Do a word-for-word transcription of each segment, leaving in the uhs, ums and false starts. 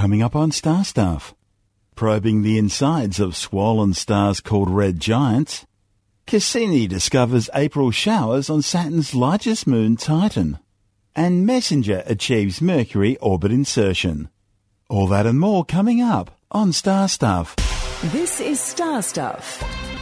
coming up on Star Stuff. Probing the insides of swollen stars called red giants. Cassini discovers April showers on Saturn's largest moon, Titan. And Messenger achieves Mercury orbit insertion. All that and more coming up on Star Stuff. This is Star Stuff.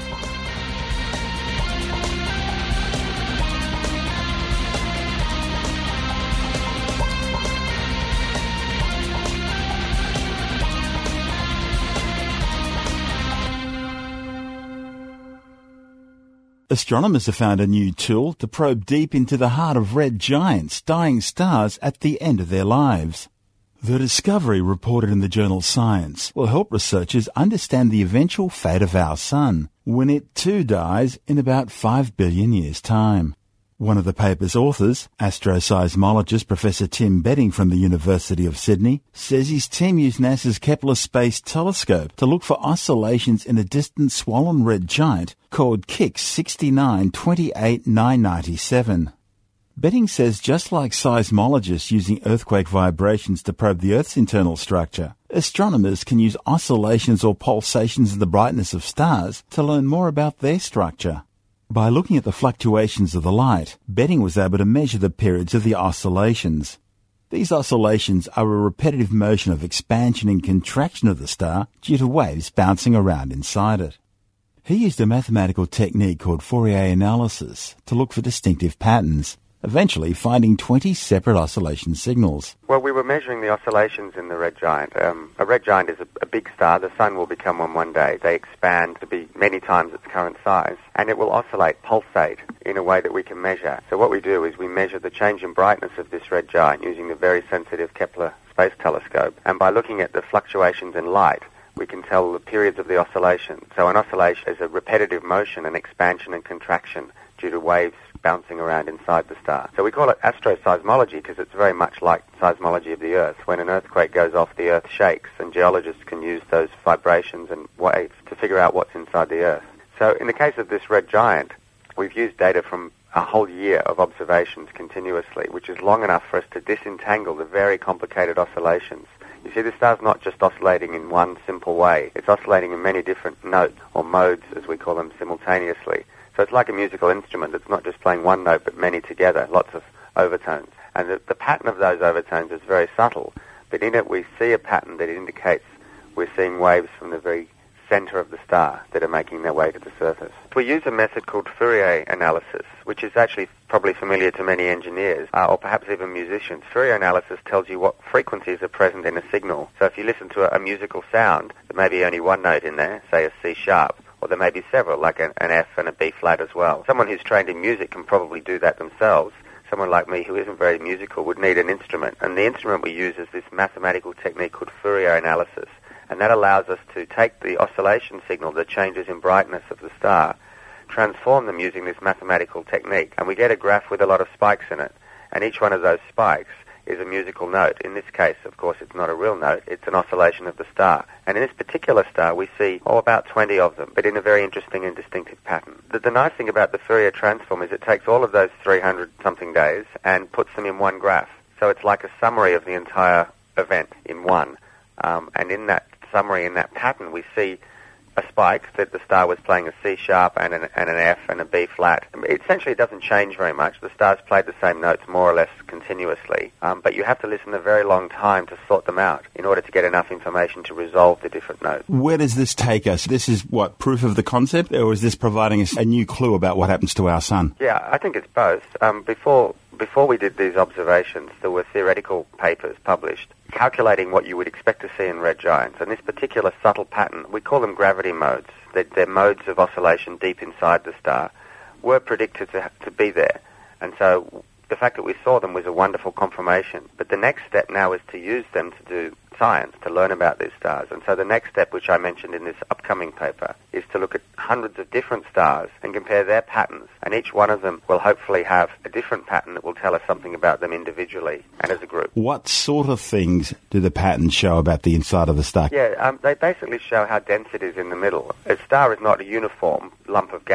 Astronomers have found a new tool to probe deep into the heart of red giants, dying stars at the end of their lives. The discovery, reported in the journal Science, will help researchers understand the eventual fate of our sun when it too dies in about five billion years' time. One of the paper's authors, astroseismologist Professor Tim Betting from the University of Sydney, says his team used NASA's Kepler Space Telescope to look for oscillations in a distant swollen red giant called K I X six nine two eight nine nine seven. Betting says just like seismologists using earthquake vibrations to probe the Earth's internal structure, astronomers can use oscillations or pulsations in the brightness of stars to learn more about their structure. By looking at the fluctuations of the light, Betting was able to measure the periods of the oscillations. These oscillations are a repetitive motion of expansion and contraction of the star due to waves bouncing around inside it. He used a mathematical technique called Fourier analysis to look for distinctive patterns, eventually finding twenty separate oscillation signals. Well, we were measuring the oscillations in the red giant. Um, a red giant is a, a big star. The sun will become one one day. They expand to be many times its current size, and it will oscillate, pulsate, in a way that we can measure. So what we do is we measure the change in brightness of this red giant using the very sensitive Kepler Space Telescope, and by looking at the fluctuations in light, we can tell the periods of the oscillation. So an oscillation is a repetitive motion, an expansion and contraction due to waves bouncing around inside the star. So we call it astroseismology because it's very much like seismology of the Earth. When an earthquake goes off, the Earth shakes, and geologists can use those vibrations and waves to figure out what's inside the Earth. So in the case of this red giant, we've used data from a whole year of observations continuously, which is long enough for us to disentangle the very complicated oscillations. You see, the star's not just oscillating in one simple way. It's oscillating in many different notes, or modes, as we call them, simultaneously. So it's like a musical instrument. It's not just playing one note, but many together, lots of overtones. And the, the pattern of those overtones is very subtle, but in it we see a pattern that indicates we're seeing waves from the very center of the star that are making their way to the surface. We use a method called Fourier analysis, which is actually probably familiar to many engineers, uh, or perhaps even musicians. Fourier analysis tells you what frequencies are present in a signal. So if you listen to a, a musical sound, there may be only one note in there, say a C sharp, or there may be several, like an, an F and a B flat as well. Someone who's trained in music can probably do that themselves. Someone like me who isn't very musical would need an instrument. And the instrument we use is this mathematical technique called Fourier analysis. And that allows us to take the oscillation signal, the changes in brightness of the star, transform them using this mathematical technique. And we get a graph with a lot of spikes in it. And each one of those spikes is a musical note. In this case, of course, it's not a real note. It's an oscillation of the star. And in this particular star, we see, oh, about twenty of them, but in a very interesting and distinctive pattern. The, the nice thing about the Fourier transform is it takes all of those three hundred something days and puts them in one graph. So it's like a summary of the entire event in one. Um, and in that summary, in that pattern, we see a spike that the star was playing a C sharp and an, and an F and a B flat. Essentially, it doesn't change very much. The stars played the same notes more or less continuously, um, but you have to listen a very long time to sort them out in order to get enough information to resolve the different notes. Where does this take us? This is, what, proof of the concept, or is this providing us a new clue about what happens to our sun? Yeah, I think it's both. Um, before before we did these observations, there were theoretical papers published calculating what you would expect to see in red giants. And this particular subtle pattern, we call them gravity modes. They're, they're modes of oscillation deep inside the star, were predicted to, to be there. And so the fact that we saw them was a wonderful confirmation. But the next step now is to use them to do science, to learn about these stars. And so the next step, which I mentioned in this upcoming paper, is to look at hundreds of different stars and compare their patterns. And each one of them will hopefully have a different pattern that will tell us something about them individually and as a group. What sort of things do the patterns show about the inside of the star? Yeah, um, they basically show how dense it is in the middle. A star is not a uniform lump of gas.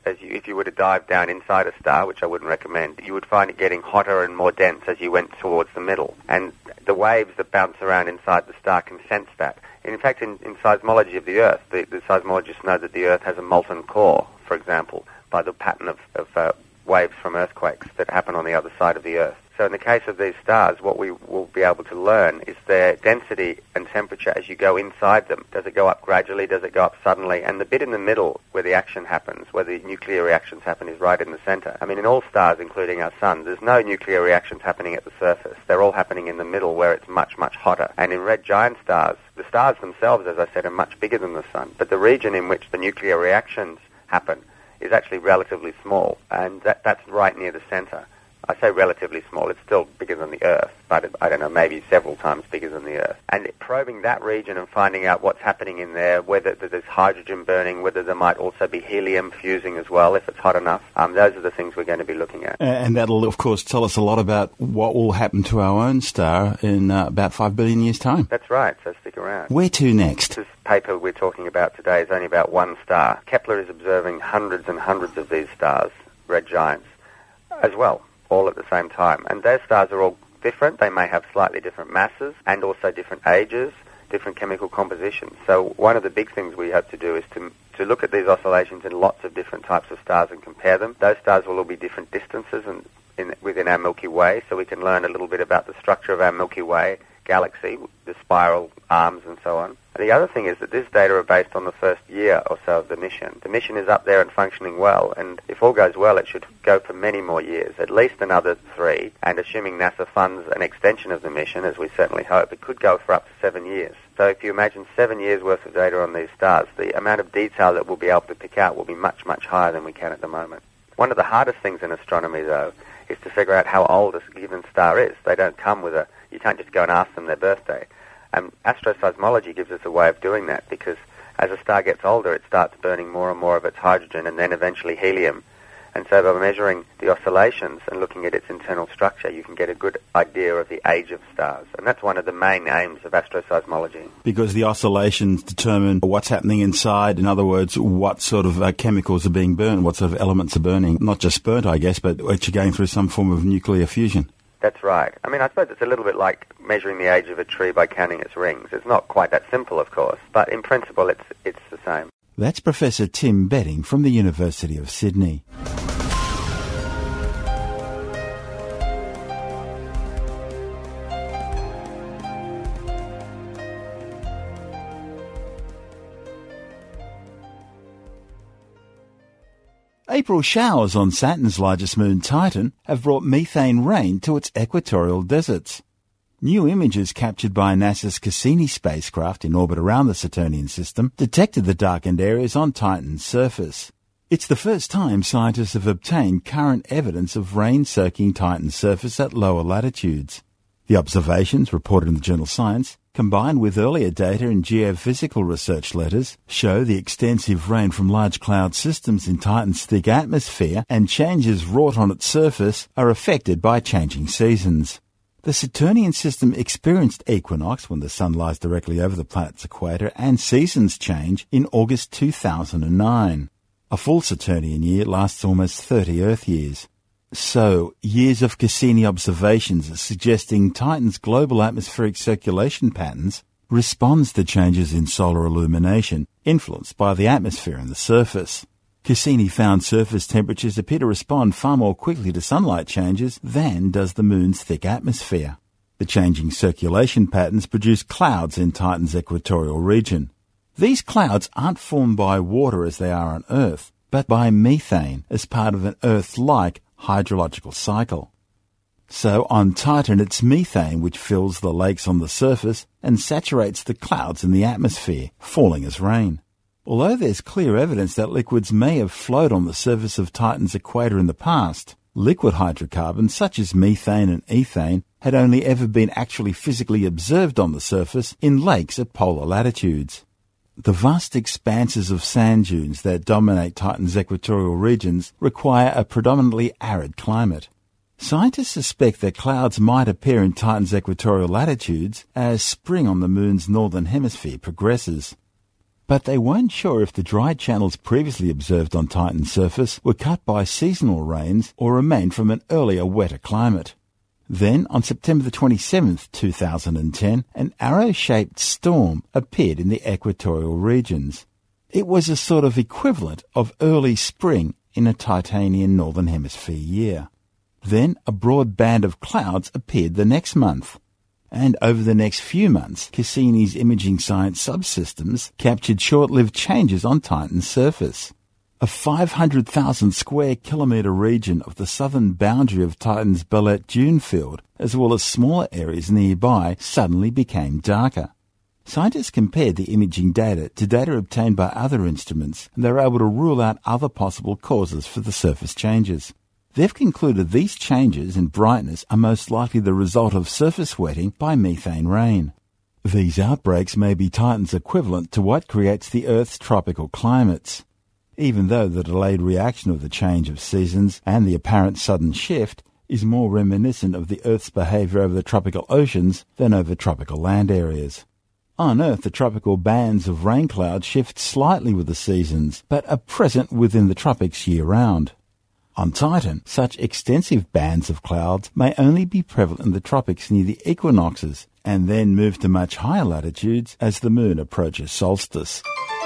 as you, if you were to dive down inside a star, which I wouldn't recommend, you would find it getting hotter and more dense as you went towards the middle. And the waves that bounce around inside the star can sense that. In fact, in, in seismology of the Earth, the, the seismologists know that the Earth has a molten core, for example, by the pattern of, of uh, waves from earthquakes that happen on the other side of the Earth. So in the case of these stars, what we will be able to learn is their density and temperature as you go inside them. Does it go up gradually? Does it go up suddenly? And the bit in the middle where the action happens, where the nuclear reactions happen, is right in the center. I mean, in all stars, including our sun, there's no nuclear reactions happening at the surface. They're all happening in the middle where it's much, much hotter. And in red giant stars, the stars themselves, as I said, are much bigger than the sun. But the region in which the nuclear reactions happen is actually relatively small, and that, that's right near the center. I say relatively small, it's still bigger than the Earth, but I don't know, maybe several times bigger than the Earth. And probing that region and finding out what's happening in there, whether there's hydrogen burning, whether there might also be helium fusing as well if it's hot enough, um, those are the things we're going to be looking at. And that'll, of course, tell us a lot about what will happen to our own star in uh, about five billion years' time. That's right, so stick around. Where to next? This paper we're talking about today is only about one star. Kepler is observing hundreds and hundreds of these stars, red giants, as well, all at the same time. And those stars are all different. They may have slightly different masses and also different ages, different chemical compositions. So one of the big things we hope to do is to to look at these oscillations in lots of different types of stars and compare them. Those stars will all be different distances and in, within our Milky Way, so we can learn a little bit about the structure of our Milky Way galaxy, the spiral arms and so on. The other thing is that this data are based on the first year or so of the mission. The mission is up there and functioning well, and if all goes well, it should go for many more years, at least another three, and assuming NASA funds an extension of the mission, as we certainly hope, it could go for up to seven years. So if you imagine seven years worth of data on these stars, the amount of detail that we'll be able to pick out will be much, much higher than we can at the moment. One of the hardest things in astronomy, though, is to figure out how old a given star is. They don't come with a... You can't just go and ask them their birthday. Um, astroseismology gives us a way of doing that, because as a star gets older, it starts burning more and more of its hydrogen and then eventually helium. And so by measuring the oscillations and looking at its internal structure, you can get a good idea of the age of stars. And that's one of the main aims of astroseismology. Because the oscillations determine what's happening inside. In other words, what sort of uh, chemicals are being burned, what sort of elements are burning. Not just burnt, I guess, but actually going through some form of nuclear fusion. That's right. I mean, I suppose it's a little bit like measuring the age of a tree by counting its rings. It's not quite that simple, of course, but in principle it's it's the same. That's Professor Tim Betting from the University of Sydney. April showers on Saturn's largest moon, Titan, have brought methane rain to its equatorial deserts. New images captured by NASA's Cassini spacecraft in orbit around the Saturnian system detected the darkened areas on Titan's surface. It's the first time scientists have obtained current evidence of rain soaking Titan's surface at lower latitudes. The observations, reported in the journal Science, combined with earlier data in geophysical research letters, show the extensive rain from large cloud systems in Titan's thick atmosphere and changes wrought on its surface are affected by changing seasons. The Saturnian system experienced equinox when the sun lies directly over the planet's equator and seasons change in August two thousand nine. A full Saturnian year lasts almost thirty Earth years. So, years of Cassini observations are suggesting Titan's global atmospheric circulation patterns responds to changes in solar illumination influenced by the atmosphere and the surface. Cassini found surface temperatures appear to respond far more quickly to sunlight changes than does the moon's thick atmosphere. The changing circulation patterns produce clouds in Titan's equatorial region. These clouds aren't formed by water as they are on Earth, but by methane as part of an Earth-like hydrological cycle. So on Titan, it's methane which fills the lakes on the surface and saturates the clouds in the atmosphere, falling as rain. Although there's clear evidence that liquids may have flowed on the surface of Titan's equator in the past, liquid hydrocarbons such as methane and ethane had only ever been actually physically observed on the surface in lakes at polar latitudes. The vast expanses of sand dunes that dominate Titan's equatorial regions require a predominantly arid climate. Scientists suspect that clouds might appear in Titan's equatorial latitudes as spring on the moon's northern hemisphere progresses. but they weren't sure if the dry channels previously observed on Titan's surface were cut by seasonal rains or remained from an earlier wetter climate. Then, on September the twenty-seventh, two thousand ten, an arrow-shaped storm appeared in the equatorial regions. It was a sort of equivalent of early spring in a Titanian Northern Hemisphere year. Then a broad band of clouds appeared the next month. And over the next few months, Cassini's imaging science subsystems captured short-lived changes on Titan's surface. A five hundred thousand square kilometre region of the southern boundary of Titan's Bellet Dune field, as well as smaller areas nearby, suddenly became darker. Scientists compared the imaging data to data obtained by other instruments, and they were able to rule out other possible causes for the surface changes. They've concluded these changes in brightness are most likely the result of surface wetting by methane rain. These outbreaks may be Titan's equivalent to what creates the Earth's tropical climates. Even though the delayed reaction of the change of seasons and the apparent sudden shift is more reminiscent of the Earth's behaviour over the tropical oceans than over tropical land areas. On Earth, the tropical bands of rain clouds shift slightly with the seasons, but are present within the tropics year-round. On Titan, such extensive bands of clouds may only be prevalent in the tropics near the equinoxes, and then move to much higher latitudes as the moon approaches solstice.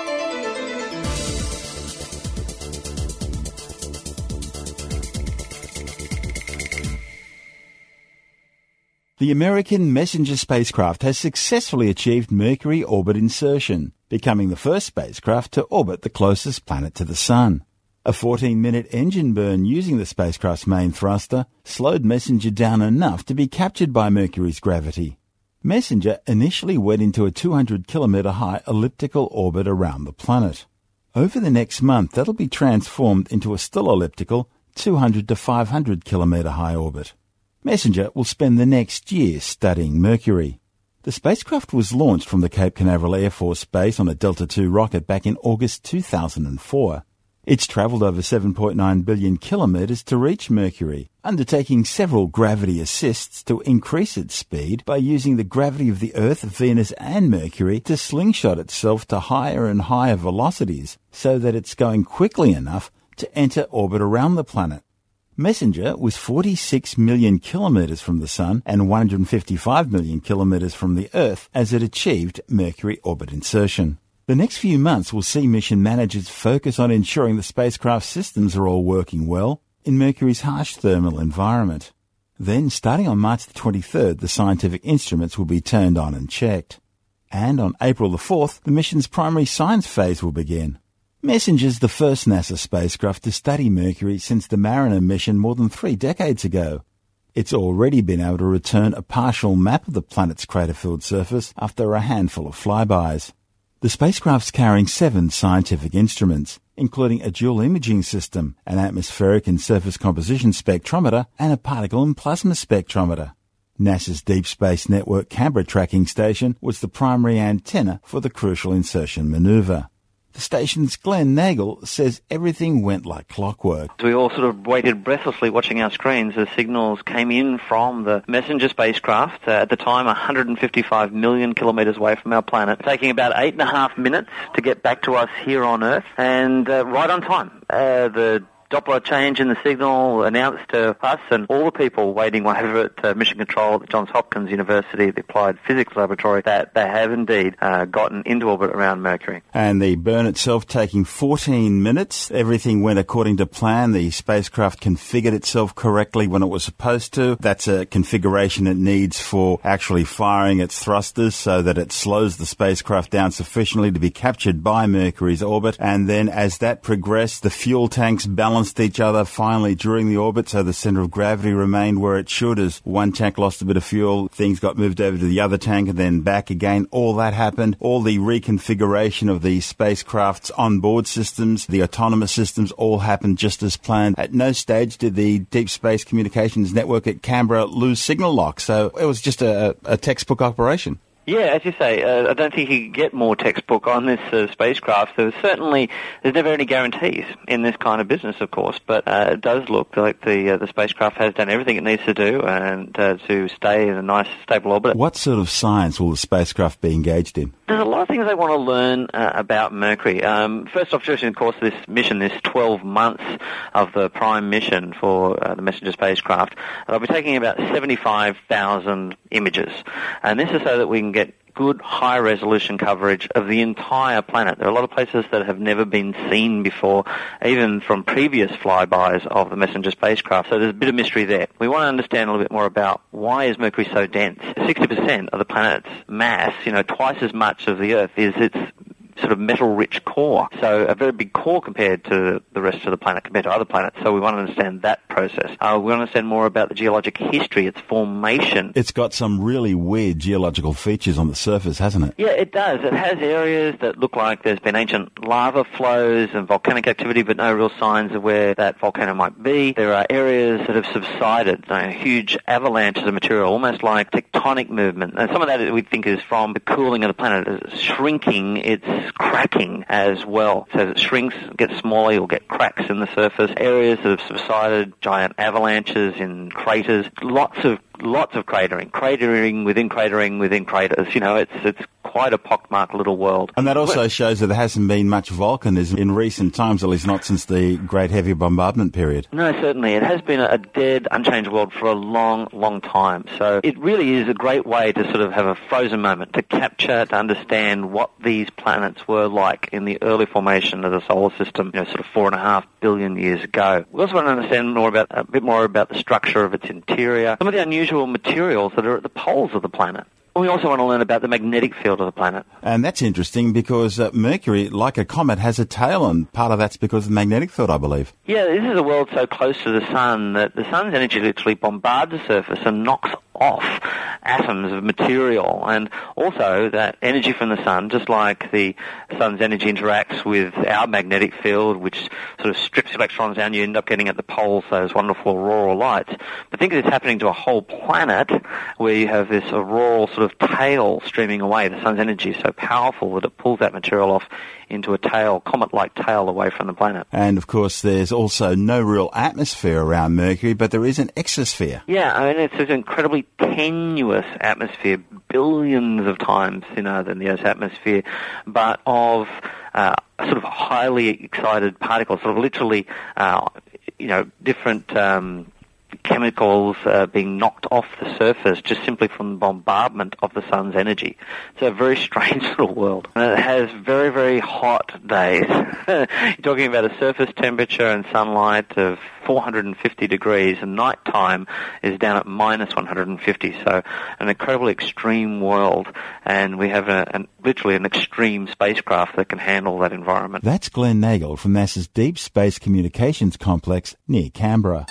The American Messenger spacecraft has successfully achieved Mercury orbit insertion, becoming the first spacecraft to orbit the closest planet to the Sun. A fourteen-minute engine burn using the spacecraft's main thruster slowed Messenger down enough to be captured by Mercury's gravity. Messenger initially went into a two hundred kilometre high elliptical orbit around the planet. Over the next month, that'll be transformed into a still elliptical two hundred to five hundred kilometre high orbit. Messenger will spend the next year studying Mercury. The spacecraft was launched from the Cape Canaveral Air Force Base on a Delta two rocket back in August two thousand four. It's travelled over seven point nine billion kilometres to reach Mercury, undertaking several gravity assists to increase its speed by using the gravity of the Earth, Venus and Mercury to slingshot itself to higher and higher velocities so that it's going quickly enough to enter orbit around the planet. Messenger was forty-six million kilometres from the Sun and one hundred fifty-five million kilometres from the Earth as it achieved Mercury orbit insertion. The next few months will see mission managers focus on ensuring the spacecraft systems are all working well in Mercury's harsh thermal environment. Then, starting on March the twenty-third, the scientific instruments will be turned on and checked. And on April the fourth, the mission's primary science phase will begin. Messenger's the first NASA spacecraft to study Mercury since the Mariner mission more than three decades ago. It's already been able to return a partial map of the planet's crater-filled surface after a handful of flybys. The spacecraft's carrying seven scientific instruments, including a dual imaging system, an atmospheric and surface composition spectrometer, and a particle and plasma spectrometer. NASA's Deep Space Network Canberra tracking station was the primary antenna for the crucial insertion maneuver. The station's Glenn Nagel says everything went like clockwork. We all sort of waited breathlessly watching our screens as signals came in from the Messenger spacecraft, uh, at the time one hundred fifty-five million kilometres away from our planet, taking about eight and a half minutes to get back to us here on Earth, and uh, right on time. Uh, the Doppler change in the signal announced to us and all the people waiting over at uh, Mission Control at the Johns Hopkins University, the Applied Physics Laboratory, that they have indeed uh, gotten into orbit around Mercury. And the burn itself taking fourteen minutes. Everything went according to plan. The spacecraft configured itself correctly when it was supposed to. That's a configuration it needs for actually firing its thrusters so that it slows the spacecraft down sufficiently to be captured by Mercury's orbit. And then as that progressed, the fuel tanks balanced each other finally during the orbit, so the centre of gravity remained where it should. As one tank lost a bit of fuel, things got moved over to the other tank and then back again. All that happened. All the reconfiguration of the spacecraft's onboard systems, the autonomous systems, all happened just as planned. At no stage did the Deep Space Communications Network at Canberra lose signal lock, so it was just a, a textbook operation. Yeah, as you say, uh, I don't think you could get more textbook on this uh, spacecraft. There's certainly, there's never any guarantees in this kind of business, of course, but uh, it does look like the uh, the spacecraft has done everything it needs to do and uh, to stay in a nice, stable orbit. What sort of science will the spacecraft be engaged in? There's a lot of things they want to learn uh, about Mercury. Um, first off, during the course of this mission, this twelve months of the prime mission for uh, the Messenger spacecraft, they'll be taking about seventy-five thousand images. And this is so that we can get good high-resolution coverage of the entire planet. There are a lot of places that have never been seen before, even from previous flybys of the Messenger spacecraft, so there's a bit of mystery there. We want to understand a little bit more about why is Mercury so dense. sixty percent of the planet's mass, you know, twice as much of the Earth, is its sort of metal-rich core. So a very big core compared to the rest of the planet, compared to other planets. So we want to understand that process. Uh, we want to understand more about the geologic history, its formation. It's got some really weird geological features on the surface, hasn't it? Yeah, it does. It has areas that look like there's been ancient lava flows and volcanic activity, but no real signs of where that volcano might be. There are areas that have subsided, you know, huge avalanches of material, almost like tectonic movement. And some of that we think is from the cooling of the planet. It's shrinking, it's cracking as well. So as it shrinks, gets smaller, you'll get cracks in the surface. Areas that have subsided, giant avalanches in craters, lots of lots of cratering, cratering within cratering within craters. You know, it's it's quite a pockmarked little world. And that also shows that there hasn't been much volcanism in recent times, at least not since the Great Heavy Bombardment period. No, certainly. It has been a dead, unchanged world for a long, long time. So it really is a great way to sort of have a frozen moment, to capture, to understand what these planets were like in the early formation of the solar system, you know, sort of four and a half billion years ago. We also want to understand more about, a bit more about the structure of its interior, some of the unusual materials that are at the poles of the planet. We also want to learn about the magnetic field of the planet. And that's interesting because uh, Mercury, like a comet, has a tail, and part of that's because of the magnetic field, I believe. Yeah, this is a world so close to the sun that the sun's energy literally bombards the surface and knocks off atoms of material, and also that energy from the sun, just like the sun's energy interacts with our magnetic field, which sort of strips electrons down, you end up getting at the poles those wonderful auroral lights. But think of this happening to a whole planet where you have this auroral sort of tail streaming away. The sun's energy is so powerful that it pulls that material off into a tail, comet-like tail away from the planet. And, of course, there's also no real atmosphere around Mercury, but there is an exosphere. Yeah, I mean, it's an incredibly tenuous atmosphere, billions of times thinner than the Earth's atmosphere, but of uh, sort of highly excited particles, sort of literally, uh, you know, different Um, chemicals uh, being knocked off the surface just simply from the bombardment of the sun's energy. It's a very strange little world. And it has very, very hot days. You're talking about a surface temperature and sunlight of four hundred fifty degrees, and nighttime is down at minus one hundred fifty, so an incredibly extreme world, and we have a, an, literally an extreme spacecraft that can handle that environment. That's Glenn Nagle from NASA's Deep Space Communications Complex near Canberra.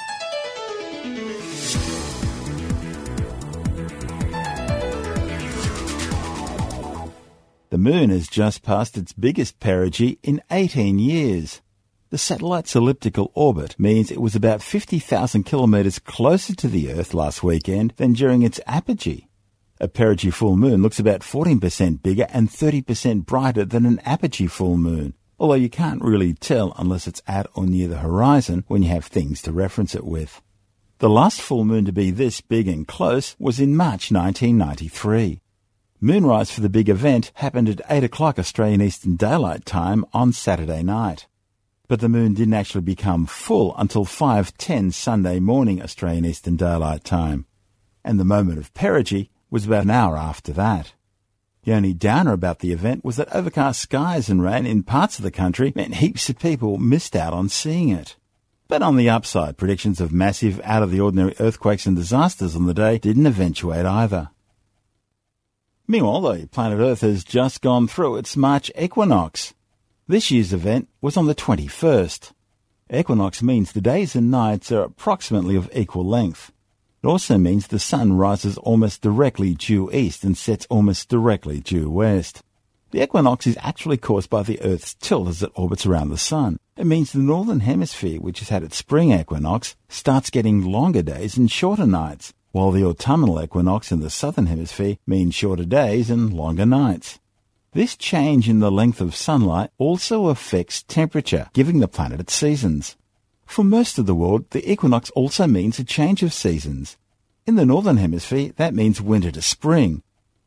The Moon has just passed its biggest perigee in eighteen years. The satellite's elliptical orbit means it was about fifty thousand kilometres closer to the Earth last weekend than during its apogee. A perigee full moon looks about fourteen percent bigger and thirty percent brighter than an apogee full moon, although you can't really tell unless it's at or near the horizon when you have things to reference it with. The last full moon to be this big and close was in March nineteen ninety-three. Moonrise for the big event happened at eight o'clock Australian Eastern Daylight Time on Saturday night. But the moon didn't actually become full until five ten Sunday morning Australian Eastern Daylight Time. And the moment of perigee was about an hour after that. The only downer about the event was that overcast skies and rain in parts of the country meant heaps of people missed out on seeing it. But on the upside, predictions of massive, out-of-the-ordinary earthquakes and disasters on the day didn't eventuate either. Meanwhile, the planet Earth has just gone through its March equinox. This year's event was on the twenty-first. Equinox means the days and nights are approximately of equal length. It also means the sun rises almost directly due east and sets almost directly due west. The equinox is actually caused by the Earth's tilt as it orbits around the sun. It means the northern hemisphere, which has had its spring equinox, starts getting longer days and shorter nights, while the autumnal equinox in the southern hemisphere means shorter days and longer nights. This change in the length of sunlight also affects temperature, giving the planet its seasons. For most of the world, the equinox also means a change of seasons. In the northern hemisphere, that means winter to spring.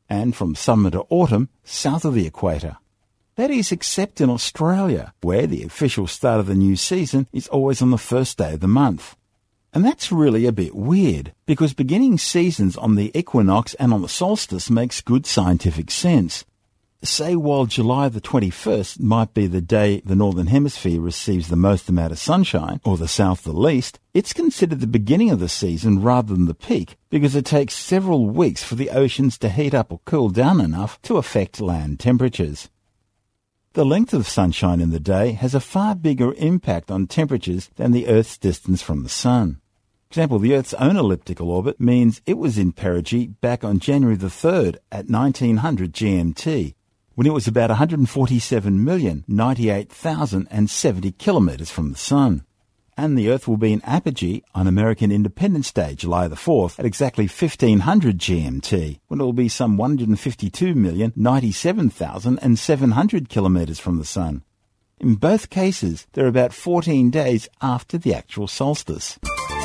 and from summer to autumn south of the equator. That is except in Australia, where the official start of the new season is always on the first day of the month. And that's really a bit weird, because beginning seasons on the equinox and on the solstice makes good scientific sense. Say while July the twenty-first might be the day the Northern Hemisphere receives the most amount of sunshine, or the South the least, it's considered the beginning of the season rather than the peak, because it takes several weeks for the oceans to heat up or cool down enough to affect land temperatures. The length of sunshine in the day has a far bigger impact on temperatures than the Earth's distance from the Sun. For example, the Earth's own elliptical orbit means it was in perigee back on January the third at nineteen hundred G M T, when it was about one hundred forty-seven million ninety-eight thousand seventy kilometres from the Sun. And the Earth will be in apogee on American Independence Day, July the fourth, at exactly fifteen hundred G M T, when it will be some one hundred fifty-two million ninety-seven thousand seven hundred kilometres from the Sun. In both cases, they're about fourteen days after the actual solstice.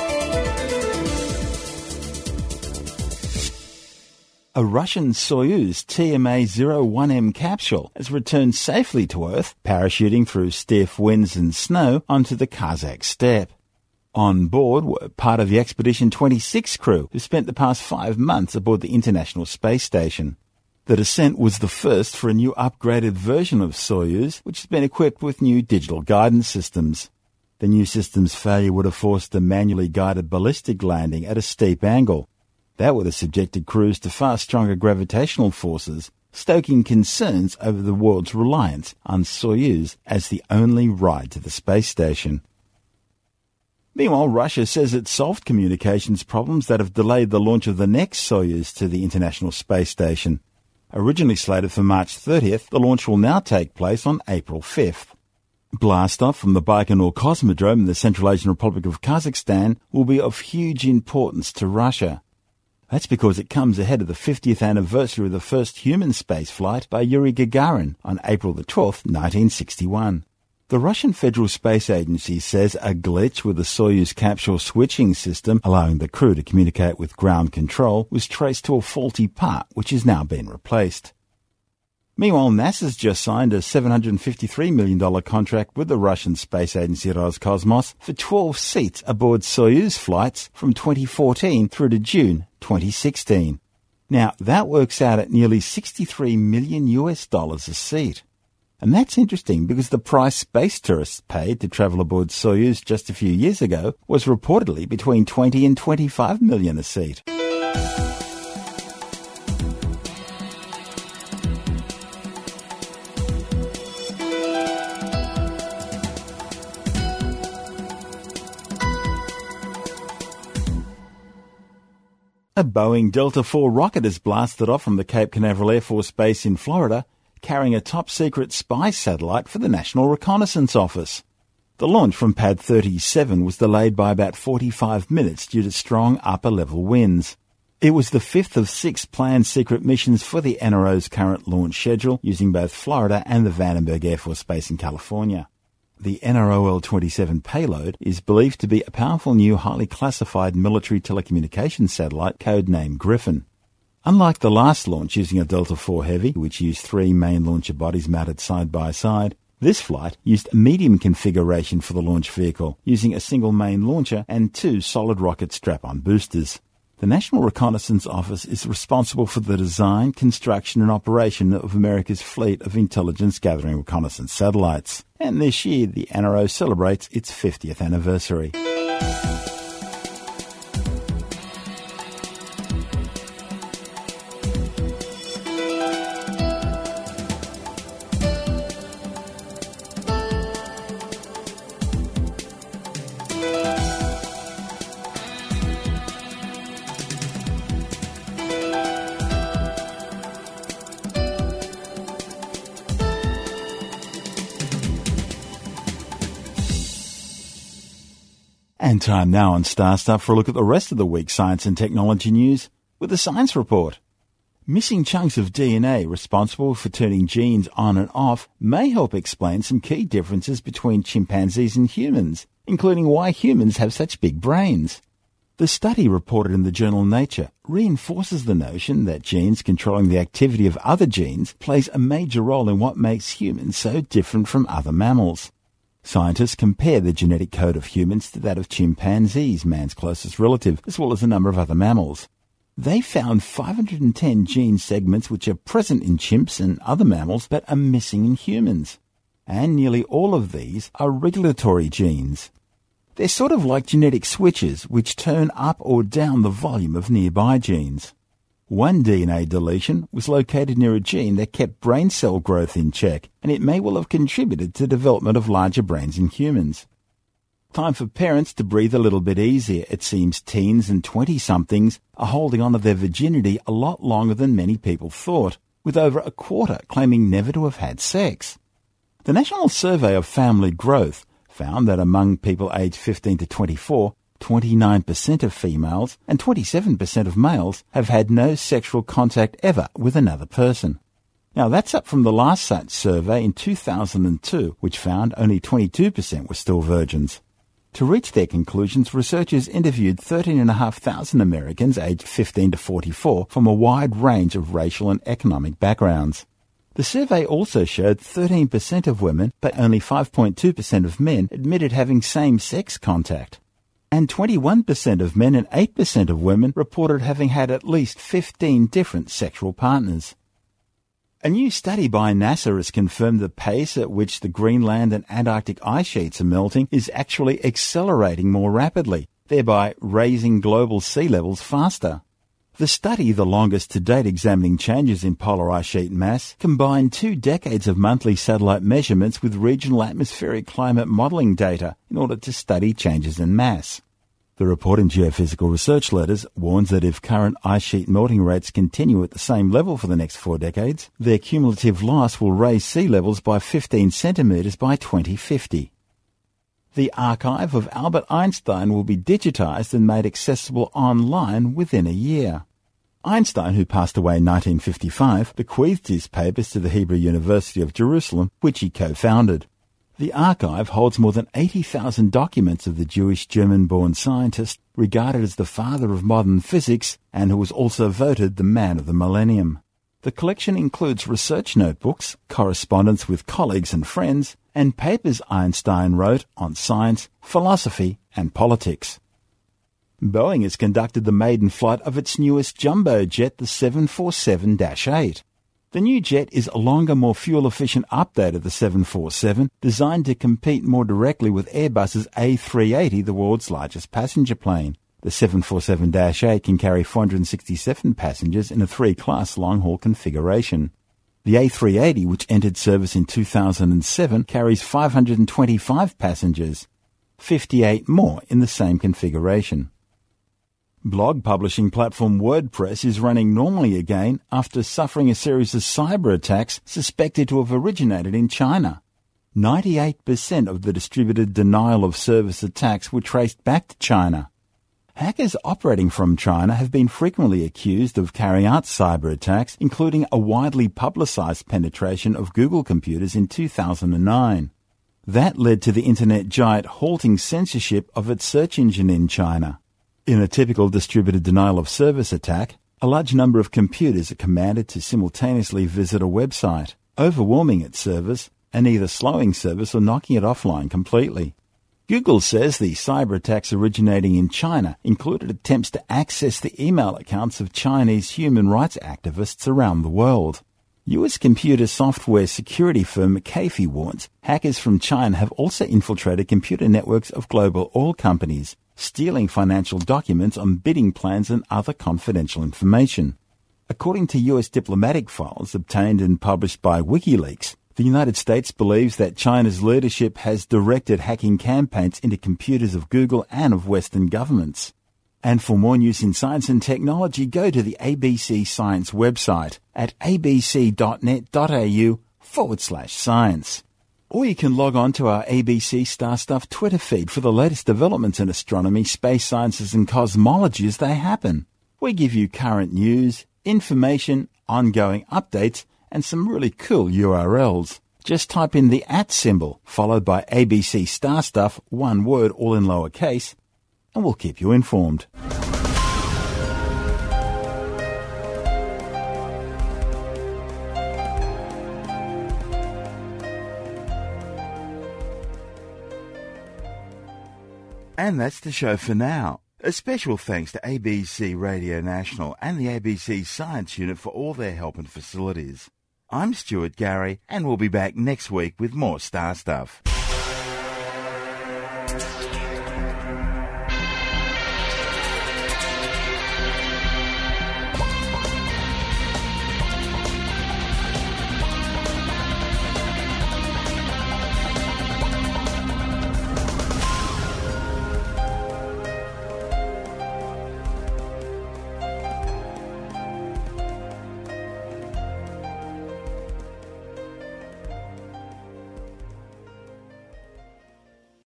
A Russian Soyuz T M A zero one M capsule has returned safely to Earth, parachuting through stiff winds and snow onto the Kazakh steppe. On board were part of the Expedition twenty-six crew, who spent the past five months aboard the International Space Station. The descent was the first for a new upgraded version of Soyuz, which has been equipped with new digital guidance systems. The new system's failure would have forced a manually guided ballistic landing at a steep angle. That would have subjected crews to far stronger gravitational forces, stoking concerns over the world's reliance on Soyuz as the only ride to the space station. Meanwhile, Russia says it solved communications problems that have delayed the launch of the next Soyuz to the International Space Station. Originally slated for March thirtieth, the launch will now take place on April fifth. Blastoff from the Baikonur Cosmodrome in the Central Asian Republic of Kazakhstan will be of huge importance to Russia. That's because it comes ahead of the fiftieth anniversary of the first human spaceflight by Yuri Gagarin on April the twelfth, nineteen sixty-one. The Russian Federal Space Agency says a glitch with the Soyuz capsule switching system, allowing the crew to communicate with ground control, was traced to a faulty part, which has now been replaced. Meanwhile, NASA's just signed a seven hundred fifty-three million dollars contract with the Russian space agency Roscosmos for twelve seats aboard Soyuz flights from twenty fourteen through to June twenty sixteen. Now, that works out at nearly sixty-three million U S dollars a seat. And that's interesting because the price space tourists paid to travel aboard Soyuz just a few years ago was reportedly between twenty and twenty-five million a seat. A Boeing Delta four rocket has blasted off from the Cape Canaveral Air Force Base in Florida, carrying a top-secret spy satellite for the National Reconnaissance Office. The launch from Pad thirty-seven was delayed by about forty-five minutes due to strong upper-level winds. It was the fifth of six planned secret missions for the N R O's current launch schedule, using both Florida and the Vandenberg Air Force Base in California. The N R O L twenty-seven payload is believed to be a powerful new highly classified military telecommunications satellite codenamed Griffin. Unlike the last launch using a Delta four Heavy, which used three main launcher bodies mounted side by side, this flight used a medium configuration for the launch vehicle, using a single main launcher and two solid rocket strap-on boosters. The National Reconnaissance Office is responsible for the design, construction and operation of America's fleet of intelligence-gathering reconnaissance satellites. And this year, the N R O celebrates its fiftieth anniversary. And time now on Star Stuff for a look at the rest of the week's science and technology news with a science report. Missing chunks of D N A responsible for turning genes on and off may help explain some key differences between chimpanzees and humans, including why humans have such big brains. The study reported in the journal Nature reinforces the notion that genes controlling the activity of other genes plays a major role in what makes humans so different from other mammals. Scientists compare the genetic code of humans to that of chimpanzees, man's closest relative, as well as a number of other mammals. They found five hundred ten gene segments which are present in chimps and other mammals but are missing in humans. And nearly all of these are regulatory genes. They're sort of like genetic switches which turn up or down the volume of nearby genes. One D N A deletion was located near a gene that kept brain cell growth in check, and it may well have contributed to the development of larger brains in humans. Time for parents to breathe a little bit easier. It seems teens and twenty-somethings are holding on to their virginity a lot longer than many people thought, with over a quarter claiming never to have had sex. The National Survey of Family Growth found that among people aged fifteen to twenty-four, twenty-nine percent of females and twenty-seven percent of males have had no sexual contact ever with another person. Now that's up from the last such survey in two thousand two, which found only twenty-two percent were still virgins. To reach their conclusions, researchers interviewed thirteen thousand five hundred Americans aged fifteen to forty-four from a wide range of racial and economic backgrounds. The survey also showed thirteen percent of women, but only five point two percent of men admitted having same-sex contact. And twenty-one percent of men and eight percent of women reported having had at least fifteen different sexual partners. A new study by NASA has confirmed the pace at which the Greenland and Antarctic ice sheets are melting is actually accelerating more rapidly, thereby raising global sea levels faster. The study, the longest to date examining changes in polar ice sheet mass, combined two decades of monthly satellite measurements with regional atmospheric climate modelling data in order to study changes in mass. The report in Geophysical Research Letters warns that if current ice sheet melting rates continue at the same level for the next four decades, their cumulative loss will raise sea levels by fifteen centimetres by twenty fifty. The archive of Albert Einstein will be digitised and made accessible online within a year. Einstein, who passed away in nineteen fifty-five, bequeathed his papers to the Hebrew University of Jerusalem, which he co-founded. The archive holds more than eighty thousand documents of the Jewish German-born scientist, regarded as the father of modern physics, and who was also voted the man of the millennium. The collection includes research notebooks, correspondence with colleagues and friends, and papers Einstein wrote on science, philosophy, and politics. Boeing has conducted the maiden flight of its newest jumbo jet, the seven forty-seven dash eight. The new jet is a longer, more fuel-efficient update of the seven forty-seven, designed to compete more directly with Airbus's A three eighty, the world's largest passenger plane. The seven forty-seven dash eight can carry four hundred sixty-seven passengers in a three-class long-haul configuration. The A three eighty, which entered service in two thousand seven, carries five hundred twenty-five passengers, fifty-eight more in the same configuration. Blog publishing platform WordPress is running normally again after suffering a series of cyber attacks suspected to have originated in China. ninety-eight percent of the distributed denial-of-service attacks were traced back to China. Hackers operating from China have been frequently accused of carrying out cyber attacks, including a widely publicized penetration of Google computers in two thousand nine. That led to the internet giant halting censorship of its search engine in China. In a typical distributed denial-of-service attack, a large number of computers are commanded to simultaneously visit a website, overwhelming its servers and either slowing service or knocking it offline completely. Google says the cyber attacks originating in China included attempts to access the email accounts of Chinese human rights activists around the world. U S computer software security firm McAfee warns hackers from China have also infiltrated computer networks of global oil companies, stealing financial documents on bidding plans and other confidential information. According to U S diplomatic files obtained and published by WikiLeaks, the United States believes that China's leadership has directed hacking campaigns into computers of Google and of Western governments. And for more news in science and technology, go to the A B C Science website at abc.net.au forward slash science. Or you can log on to our A B C Star Stuff Twitter feed for the latest developments in astronomy, space sciences and cosmology as they happen. We give you current news, information, ongoing updates, and some really cool U R Ls. Just type in the at symbol, followed by A B C Star Stuff, one word, all in lowercase, and we'll keep you informed. And that's the show for now. A special thanks to A B C Radio National and the A B C Science Unit for all their help and facilities. I'm Stuart Gary, and we'll be back next week with more Star Stuff.